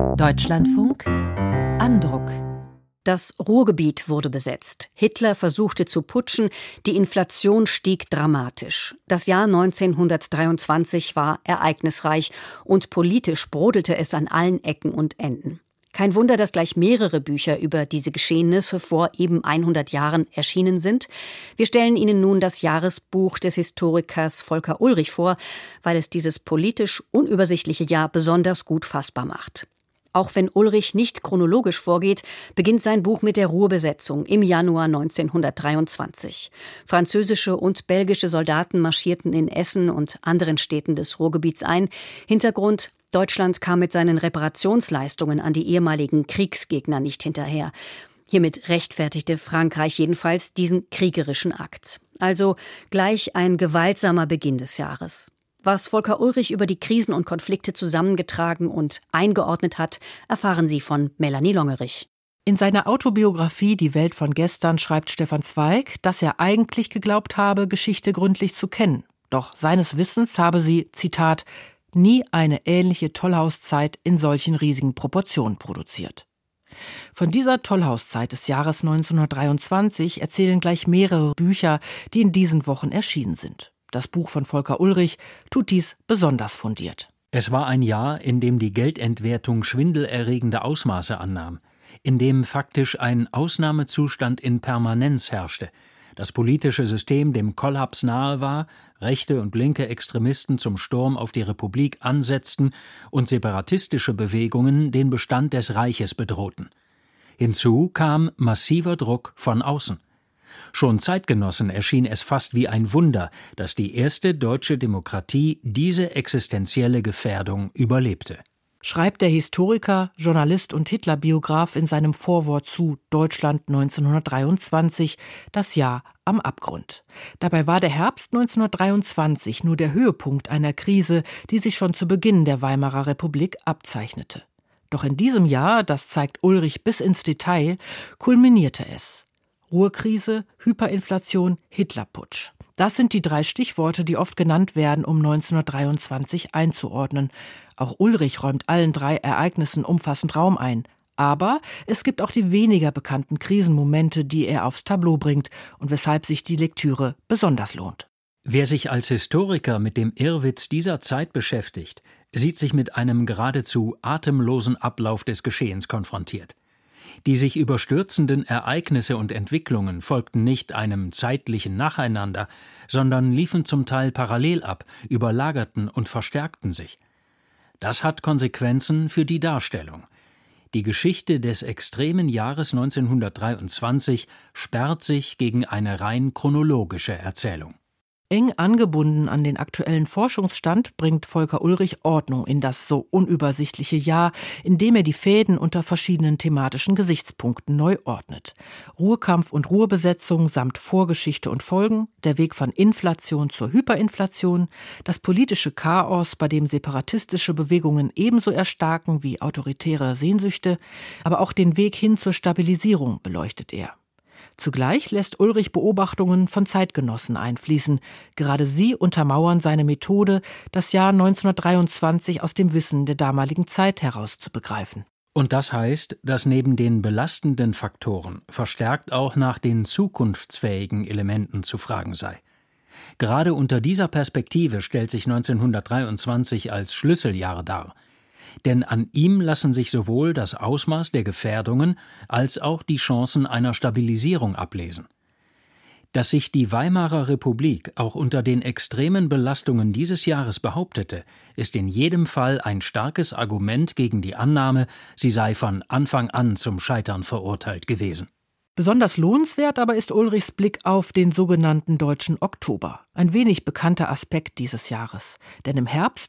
Deutschlandfunk Andruck. Das Ruhrgebiet wurde besetzt. Hitler versuchte zu putschen. Die Inflation stieg dramatisch. Das Jahr 1923 war ereignisreich und politisch brodelte es an allen Ecken und Enden. Kein Wunder, dass gleich mehrere Bücher über diese Geschehnisse vor eben 100 Jahren erschienen sind. Wir stellen Ihnen nun das Jahresbuch des Historikers Volker Ullrich vor, weil es dieses politisch unübersichtliche Jahr besonders gut fassbar macht. Auch wenn Ullrich nicht chronologisch vorgeht, beginnt sein Buch mit der Ruhrbesetzung im Januar 1923. Französische und belgische Soldaten marschierten in Essen und anderen Städten des Ruhrgebiets ein. Hintergrund: Deutschland kam mit seinen Reparationsleistungen an die ehemaligen Kriegsgegner nicht hinterher. Hiermit rechtfertigte Frankreich jedenfalls diesen kriegerischen Akt. Also gleich ein gewaltsamer Beginn des Jahres. Was Volker Ullrich über die Krisen und Konflikte zusammengetragen und eingeordnet hat, erfahren Sie von Melanie Longerich. In seiner Autobiografie Die Welt von gestern schreibt Stefan Zweig, dass er eigentlich geglaubt habe, Geschichte gründlich zu kennen. Doch seines Wissens habe sie, Zitat, nie eine ähnliche Tollhauszeit in solchen riesigen Proportionen produziert. Von dieser Tollhauszeit des Jahres 1923 erzählen gleich mehrere Bücher, die in diesen Wochen erschienen sind. Das Buch von Volker Ullrich tut dies besonders fundiert. Es war ein Jahr, in dem die Geldentwertung schwindelerregende Ausmaße annahm, in dem faktisch ein Ausnahmezustand in Permanenz herrschte, das politische System dem Kollaps nahe war, rechte und linke Extremisten zum Sturm auf die Republik ansetzten und separatistische Bewegungen den Bestand des Reiches bedrohten. Hinzu kam massiver Druck von außen. Schon Zeitgenossen erschien es fast wie ein Wunder, dass die erste deutsche Demokratie diese existenzielle Gefährdung überlebte. Schreibt der Historiker, Journalist und Hitlerbiograf in seinem Vorwort zu Deutschland 1923, das Jahr am Abgrund. Dabei war der Herbst 1923 nur der Höhepunkt einer Krise, die sich schon zu Beginn der Weimarer Republik abzeichnete. Doch in diesem Jahr, das zeigt Ullrich bis ins Detail, kulminierte es. Ruhrkrise, Hyperinflation, Hitlerputsch. Das sind die 3 Stichworte, die oft genannt werden, um 1923 einzuordnen. Auch Ullrich räumt allen 3 Ereignissen umfassend Raum ein. Aber es gibt auch die weniger bekannten Krisenmomente, die er aufs Tableau bringt und weshalb sich die Lektüre besonders lohnt. Wer sich als Historiker mit dem Irrwitz dieser Zeit beschäftigt, sieht sich mit einem geradezu atemlosen Ablauf des Geschehens konfrontiert. Die sich überstürzenden Ereignisse und Entwicklungen folgten nicht einem zeitlichen Nacheinander, sondern liefen zum Teil parallel ab, überlagerten und verstärkten sich. Das hat Konsequenzen für die Darstellung. Die Geschichte des extremen Jahres 1923 sperrt sich gegen eine rein chronologische Erzählung. Eng angebunden an den aktuellen Forschungsstand bringt Volker Ullrich Ordnung in das so unübersichtliche Jahr, indem er die Fäden unter verschiedenen thematischen Gesichtspunkten neu ordnet. Ruhrkampf und Ruhrbesetzung samt Vorgeschichte und Folgen, der Weg von Inflation zur Hyperinflation, das politische Chaos, bei dem separatistische Bewegungen ebenso erstarken wie autoritäre Sehnsüchte, aber auch den Weg hin zur Stabilisierung beleuchtet er. Zugleich lässt Ullrich Beobachtungen von Zeitgenossen einfließen. Gerade sie untermauern seine Methode, das Jahr 1923 aus dem Wissen der damaligen Zeit heraus zu begreifen. Und das heißt, dass neben den belastenden Faktoren verstärkt auch nach den zukunftsfähigen Elementen zu fragen sei. Gerade unter dieser Perspektive stellt sich 1923 als Schlüsseljahr dar. Denn an ihm lassen sich sowohl das Ausmaß der Gefährdungen als auch die Chancen einer Stabilisierung ablesen. Dass sich die Weimarer Republik auch unter den extremen Belastungen dieses Jahres behauptete, ist in jedem Fall ein starkes Argument gegen die Annahme, sie sei von Anfang an zum Scheitern verurteilt gewesen. Besonders lohnenswert aber ist Ullrichs Blick auf den sogenannten Deutschen Oktober. Ein wenig bekannter Aspekt dieses Jahres. Denn im Herbst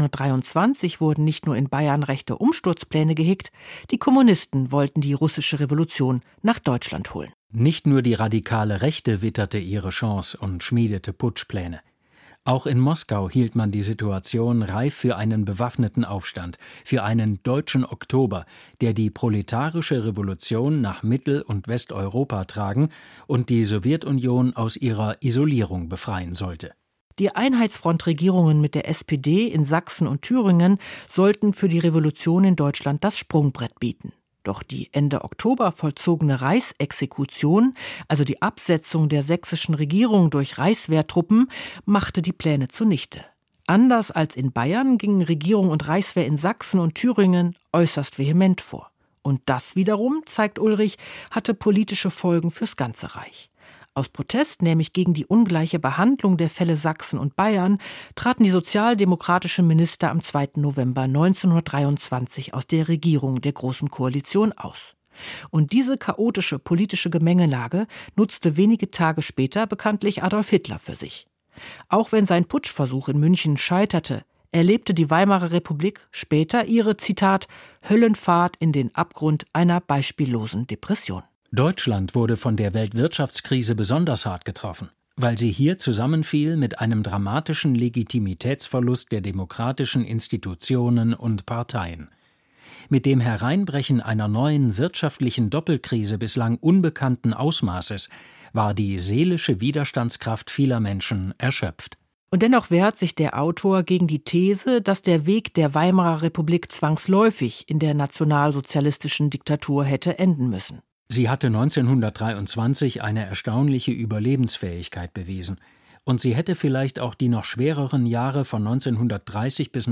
1923 wurden nicht nur in Bayern rechte Umsturzpläne gehegt, die Kommunisten wollten die russische Revolution nach Deutschland holen. Nicht nur die radikale Rechte witterte ihre Chance und schmiedete Putschpläne. Auch in Moskau hielt man die Situation reif für einen bewaffneten Aufstand, für einen deutschen Oktober, der die proletarische Revolution nach Mittel- und Westeuropa tragen und die Sowjetunion aus ihrer Isolierung befreien sollte. Die Einheitsfrontregierungen mit der SPD in Sachsen und Thüringen sollten für die Revolution in Deutschland das Sprungbrett bieten. Doch die Ende Oktober vollzogene Reichsexekution, also die Absetzung der sächsischen Regierung durch Reichswehrtruppen, machte die Pläne zunichte. Anders als in Bayern gingen Regierung und Reichswehr in Sachsen und Thüringen äußerst vehement vor. Und das wiederum, zeigt Ulrich, hatte politische Folgen fürs ganze Reich. Aus Protest, nämlich gegen die ungleiche Behandlung der Fälle Sachsen und Bayern, traten die sozialdemokratischen Minister am 2. November 1923 aus der Regierung der Großen Koalition aus. Und diese chaotische politische Gemengelage nutzte wenige Tage später bekanntlich Adolf Hitler für sich. Auch wenn sein Putschversuch in München scheiterte, erlebte die Weimarer Republik später ihre, Zitat, Höllenfahrt in den Abgrund einer beispiellosen Depression. Deutschland wurde von der Weltwirtschaftskrise besonders hart getroffen, weil sie hier zusammenfiel mit einem dramatischen Legitimitätsverlust der demokratischen Institutionen und Parteien. Mit dem Hereinbrechen einer neuen wirtschaftlichen Doppelkrise bislang unbekannten Ausmaßes war die seelische Widerstandskraft vieler Menschen erschöpft. Und dennoch wehrt sich der Autor gegen die These, dass der Weg der Weimarer Republik zwangsläufig in der nationalsozialistischen Diktatur hätte enden müssen. Sie hatte 1923 eine erstaunliche Überlebensfähigkeit bewiesen. Und sie hätte vielleicht auch die noch schwereren Jahre von 1930 bis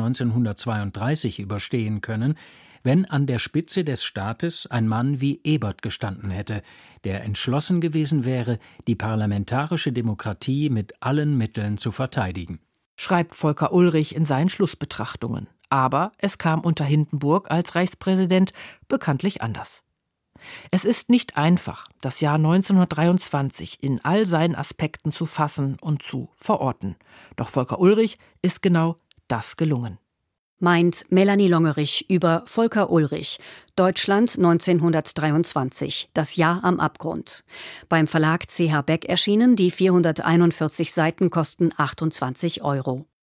1932 überstehen können, wenn an der Spitze des Staates ein Mann wie Ebert gestanden hätte, der entschlossen gewesen wäre, die parlamentarische Demokratie mit allen Mitteln zu verteidigen. Schreibt Volker Ulrich in seinen Schlussbetrachtungen. Aber es kam unter Hindenburg als Reichspräsident bekanntlich anders. Es ist nicht einfach, das Jahr 1923 in all seinen Aspekten zu fassen und zu verorten. Doch Volker Ulrich ist genau das gelungen. Meint Melanie Longerich über Volker Ulrich, Deutschland 1923, das Jahr am Abgrund. Beim Verlag CH Beck erschienen, die 441 Seiten kosten 28 €.